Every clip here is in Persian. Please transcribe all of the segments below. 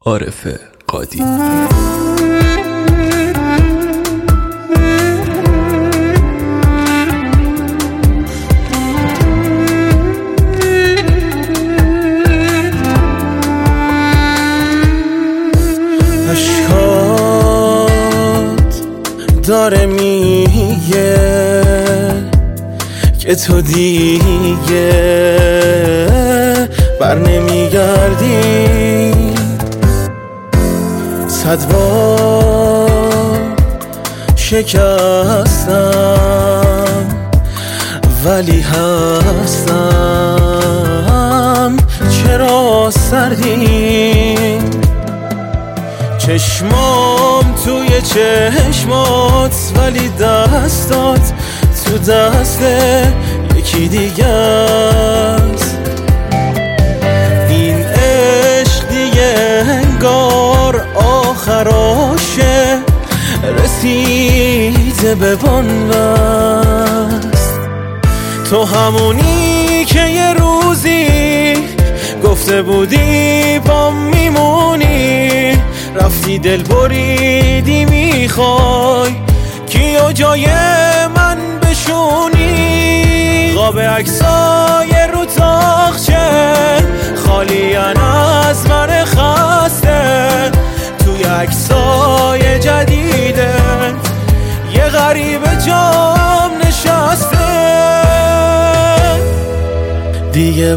عارف قادی. اشکات داره میگه که تو دیگه بر نمیگردی. 100 بار شکستم ولی هستم. چرا سردی چشمام توی چشمات ولی دستات تو دست یکی دیگه است. این عشق دیگه انگار آخراشه رسیده به بنبست. تو همونی که یه روزی گفته بودی با میمونی، رفتی دل بریدی میخوای کیو جای من بشونی. قاب عکسای رو تاقچه خالیان از من خسته، توی عکسای جدیده یه غریب جام نشسته. دیگه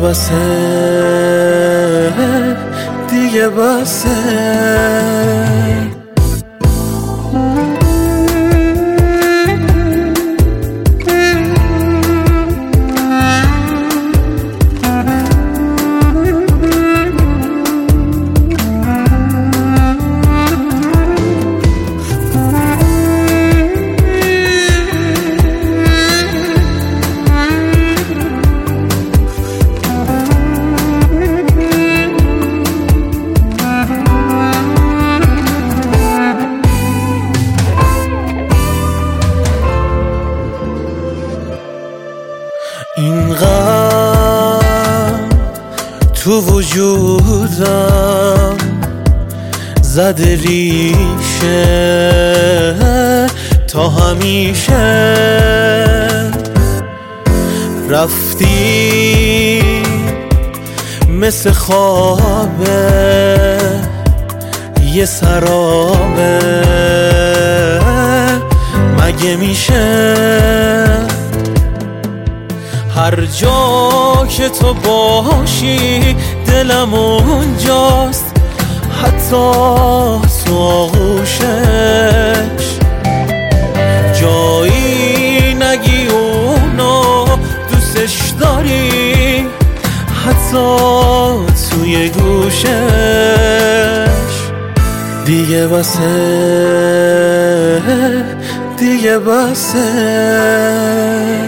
بسه اینقدر تو وجودم زده ریشه تا همیشه. رفتی مثل خوابه یه سرابه مگه میشه هر جا که تو باشی دلم اونجاست، حتی تو آغوشش. جایی نگی اونو دوستش داری، حتی توی گوشش. دیگه بسه